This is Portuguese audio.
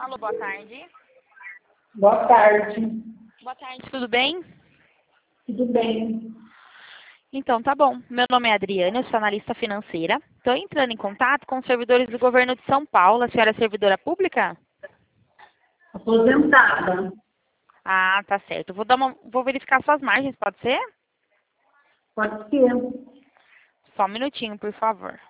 Alô, boa tarde. Boa tarde. Boa tarde, tudo bem? Tudo bem? Então, tá bom. Meu nome é Adriana, eu sou analista financeira. Estou entrando em contato com os servidores do governo de São Paulo. A senhora é servidora pública? Aposentada. Ah, tá certo. Vou verificar suas margens, pode ser? Pode ser. Só um minutinho, por favor.